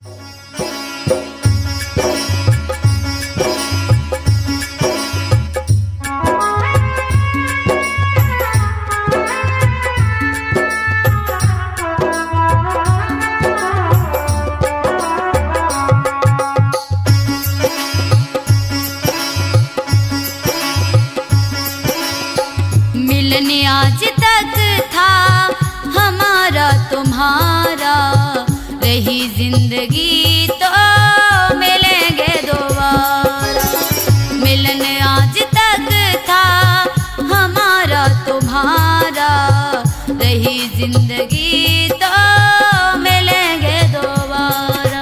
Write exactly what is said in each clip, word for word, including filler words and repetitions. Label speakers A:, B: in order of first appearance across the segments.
A: आज तक था हमारा तुम्हारा, रही जिंदगी तो मिलेंगे दोबारा। मिलन आज तक था हमारा तुम्हारा, रही जिंदगी तो मिलेंगे दोबारा।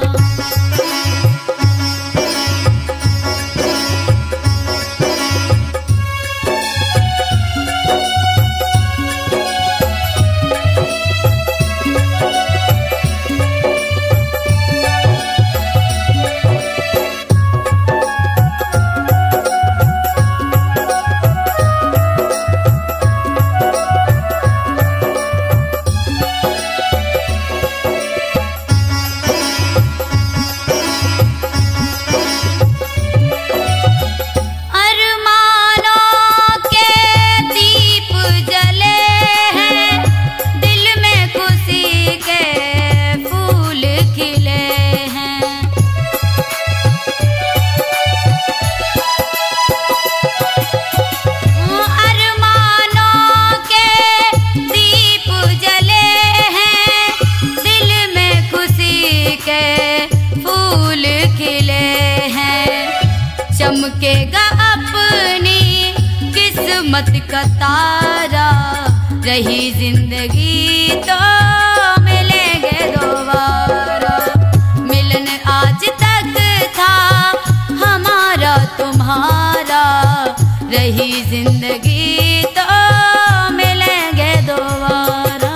A: चमकेगा अपनी किस्मत का तारा, रही जिंदगी तो मिलेंगे दोबारा। मिलन आज तक था हमारा तुम्हारा, रही जिंदगी तो मिलेंगे दोबारा।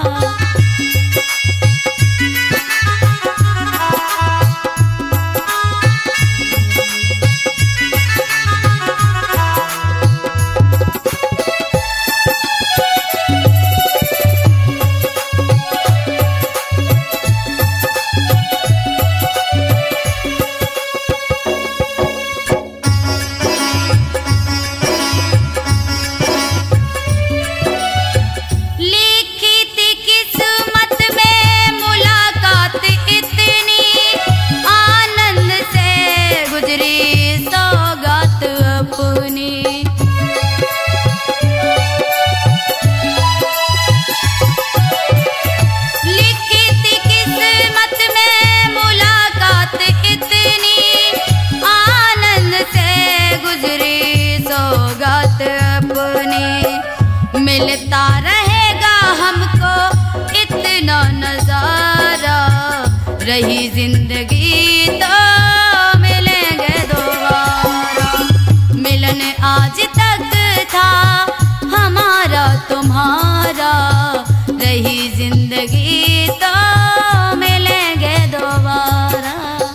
A: मिलता रहेगा हमको इतना नजारा, रही जिंदगी तो मिलेंगे दोबारा। मिलन आज तक था हमारा तुम्हारा, रही जिंदगी तो मिलेंगे दोबारा।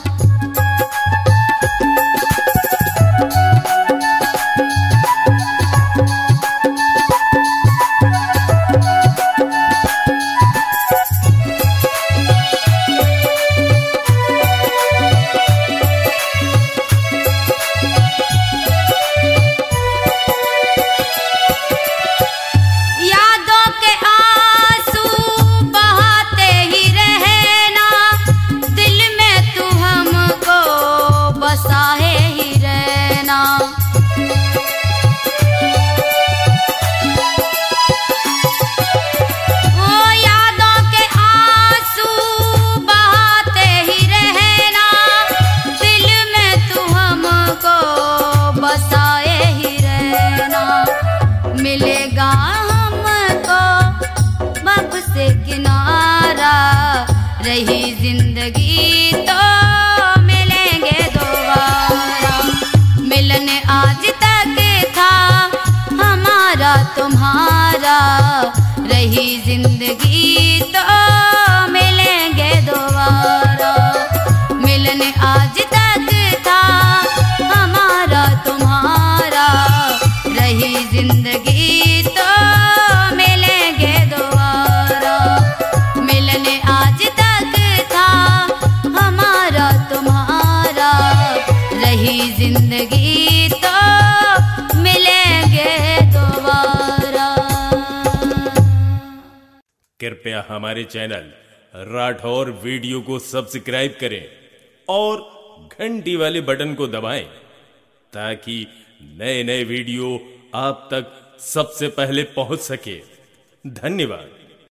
A: मिलेगा हमको बब से किनारा, रही जिंदगी तो मिलेंगे दोबारा। मिलन आज तक था हमारा तुम्हारा, रही जिंदगी तो मिलेंगे दोबारा। मिलन आज तक था हमारा तुम्हारा, रही जिंदगी तो मिलेंगे दोबारा। मिलन आज तक था हमारा जिंदगी तो मिलेंगे दोबारा।
B: कृपया हमारे चैनल राठौर वीडियो को सब्सक्राइब करें और घंटी वाले बटन को दबाएं ताकि नए नए वीडियो आप तक सबसे पहले पहुंच सके। धन्यवाद।